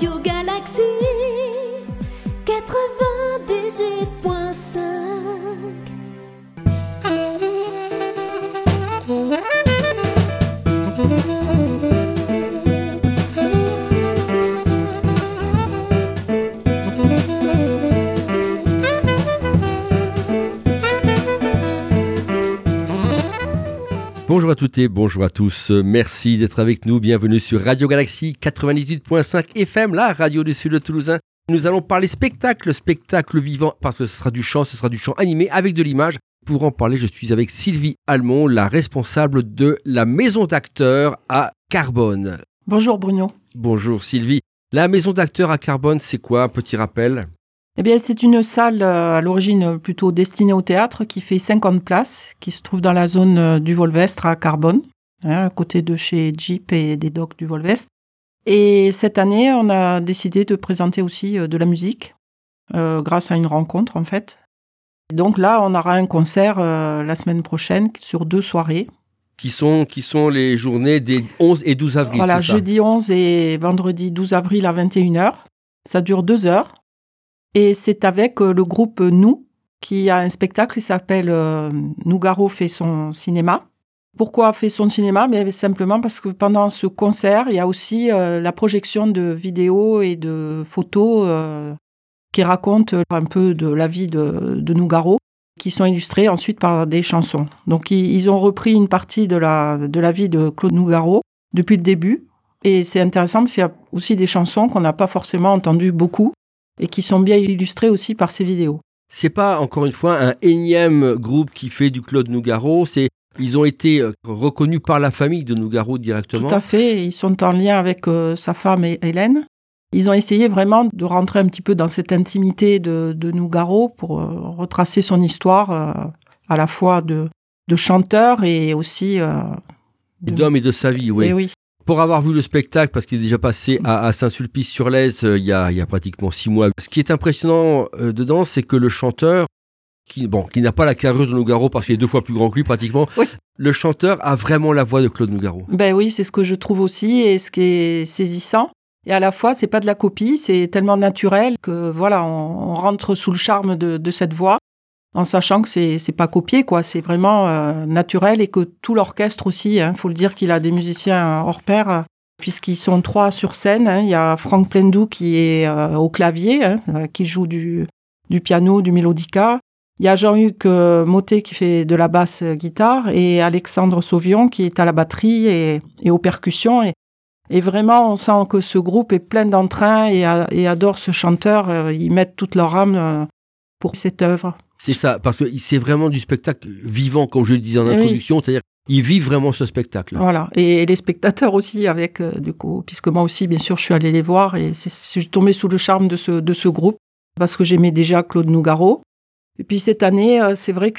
Radio Galaxy 98.5. Bonjour à toutes et bonjour à tous, merci d'être avec nous, bienvenue sur Radio Galaxy 98.5 FM, la radio du Sud Toulousain. Nous allons parler spectacle vivant, parce que ce sera du chant animé avec de l'image. Pour en parler, je suis avec Sylvie Almond, la responsable de la maison d'acteurs à Carbone. Bonjour Bruno. Bonjour Sylvie. La maison d'acteurs à Carbone, c'est quoi? Un petit rappel. Eh bien, c'est une salle à l'origine plutôt destinée au théâtre qui fait 50 places, qui se trouve dans la zone du Volvestre à Carbone, à côté de chez Jeep et des docks du Volvestre. Et cette année, on a décidé de présenter aussi de la musique, grâce à une rencontre en fait. Donc là, on aura un concert la semaine prochaine sur 2 soirées. Qui sont les journées des 11 et 12 avril, voilà, c'est ça? Jeudi 11 et vendredi 12 avril à 21h. Ça dure 2 heures. Et c'est avec le groupe Nous, qui a un spectacle qui s'appelle Nougaro fait son cinéma. Pourquoi fait son cinéma? Mais simplement parce que pendant ce concert, il y a aussi la projection de vidéos et de photos qui racontent un peu de la vie de Nougaro, qui sont illustrées ensuite par des chansons. Donc ils ont repris une partie de la vie de Claude Nougaro depuis le début. Et c'est intéressant parce qu'il y a aussi des chansons qu'on n'a pas forcément entendues beaucoup, et qui sont bien illustrés aussi par ces vidéos. C'est pas, encore une fois, un énième groupe qui fait du Claude Nougaro, ils ont été reconnus par la famille de Nougaro directement. Tout à fait, ils sont en lien avec sa femme Hélène. Ils ont essayé vraiment de rentrer un petit peu dans cette intimité de Nougaro pour retracer son histoire, à la fois de chanteur et aussi... d'homme et de sa vie, oui. Et oui. Pour avoir vu le spectacle, parce qu'il est déjà passé à Saint-Sulpice-sur-Lez il y a pratiquement 6 mois, ce qui est impressionnant dedans, c'est que le chanteur, qui n'a pas la carrure de Nougaro parce qu'il est 2 fois plus grand que lui pratiquement, oui. Le chanteur a vraiment la voix de Claude Nougaro. Ben oui, c'est ce que je trouve aussi, et ce qui est saisissant. Et à la fois, c'est pas de la copie, c'est tellement naturel que voilà, on rentre sous le charme de cette voix, en sachant que c'est pas copié, quoi. C'est vraiment naturel, et que tout l'orchestre aussi, faut le dire qu'il a des musiciens hors pair, puisqu'ils sont 3 sur scène. Il y a Franck Plendou qui est au clavier, qui joue du piano, du mélodica. Il y a Jean-Hugues Mottet qui fait de la basse guitare, et Alexandre Sauvion qui est à la batterie et aux percussions. Et vraiment, on sent que ce groupe est plein d'entrain et adore ce chanteur. Ils mettent toute leur âme pour cette œuvre. C'est ça, parce que c'est vraiment du spectacle vivant, comme je le disais en introduction, oui. C'est-à-dire qu'ils vivent vraiment ce spectacle. Voilà, et les spectateurs aussi, avec du coup, puisque moi aussi, bien sûr, je suis allée les voir, et je suis tombée sous le charme de ce groupe, parce que j'aimais déjà Claude Nougaro. Et puis cette année, c'est vrai que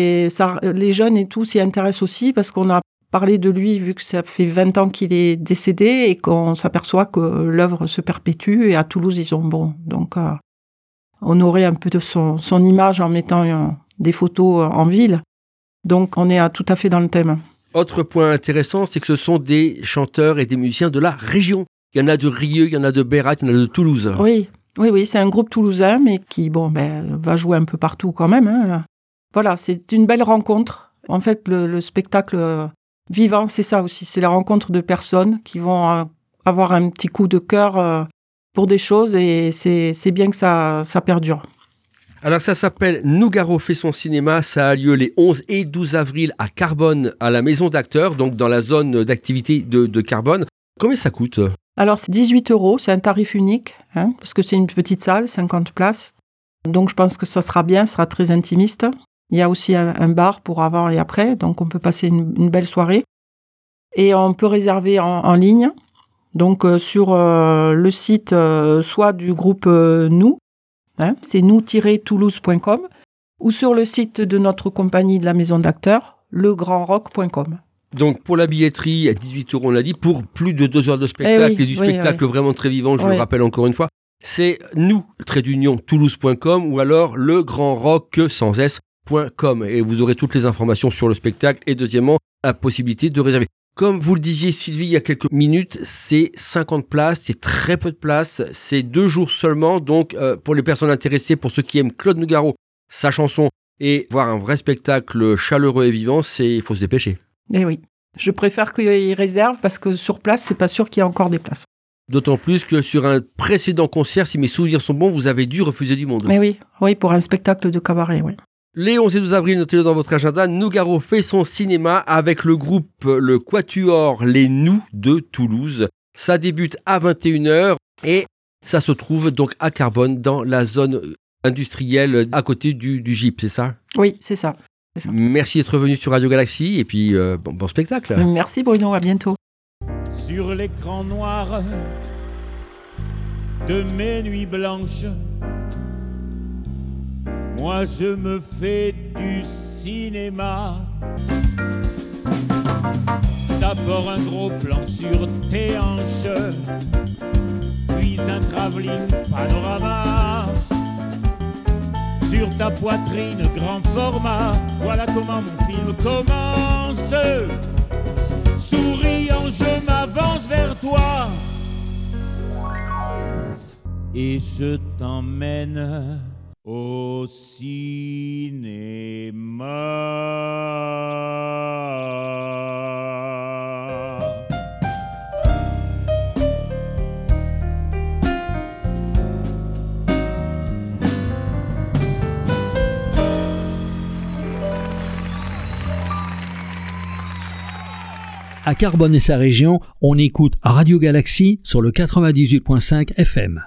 les jeunes et tout s'y intéressent aussi, parce qu'on a parlé de lui, vu que ça fait 20 ans qu'il est décédé, et qu'on s'aperçoit que l'œuvre se perpétue, et à Toulouse, ils ont donc... honorer un peu de son image en mettant des photos en ville. Donc, on est tout à fait dans le thème. Autre point intéressant, c'est que ce sont des chanteurs et des musiciens de la région. Il y en a de Rieux, il y en a de Bérat, il y en a de Toulouse. Oui, c'est un groupe toulousain, mais qui va jouer un peu partout quand même. Voilà, c'est une belle rencontre. En fait, le spectacle vivant, c'est ça aussi. C'est la rencontre de personnes qui vont avoir un petit coup de cœur pour des choses, et c'est bien que ça perdure. Alors ça s'appelle Nougaro fait son cinéma, ça a lieu les 11 et 12 avril à Carbone, à la maison d'acteurs, donc dans la zone d'activité de Carbone. Combien ça coûte? Alors c'est 18 €, c'est un tarif unique, parce que c'est une petite salle, 50 places. Donc je pense que ça sera bien, ça sera très intimiste. Il y a aussi un bar pour avant et après, donc on peut passer une belle soirée. Et on peut réserver en ligne. Donc sur le site soit du groupe Nous, c'est nous-toulouse.com, ou sur le site de notre compagnie de la maison d'acteurs, legrandrock.com. Donc pour la billetterie, à 18 €, on l'a dit, pour plus de 2 heures de spectacle, et du spectacle vraiment très vivant, je le rappelle encore une fois, c'est nous-toulouse.com ou alors legrandrock sans s.com, et vous aurez toutes les informations sur le spectacle, et deuxièmement, la possibilité de réserver. Comme vous le disiez, Sylvie, il y a quelques minutes, c'est 50 places, c'est très peu de place, c'est 2 jours seulement. Donc, pour les personnes intéressées, pour ceux qui aiment Claude Nougaro, sa chanson, et voir un vrai spectacle chaleureux et vivant, il faut se dépêcher. Eh oui, je préfère qu'ils réservent parce que sur place, c'est pas sûr qu'il y ait encore des places. D'autant plus que sur un précédent concert, si mes souvenirs sont bons, vous avez dû refuser du monde. Mais oui, pour un spectacle de cabaret, oui. Les 11 et 12 avril, notez-le dans votre agenda, Nougaro fait son cinéma avec le groupe le Quatuor Les Nous de Toulouse. Ça débute à 21h et ça se trouve donc à Carbone dans la zone industrielle à côté du GIP, c'est ça ? Oui, c'est ça. Merci d'être venu sur Radio Galaxy et puis bon spectacle. Merci Bruno, à bientôt. Sur l'écran noir de mes nuits blanches, moi je me fais du cinéma. D'abord un gros plan sur tes hanches, puis un travelling panorama. Sur ta poitrine grand format, voilà comment mon film commence. Souriant je m'avance vers toi et je t'emmène au cinéma. À Carbone et sa région, on écoute Radio Galaxy sur le 98.5 FM.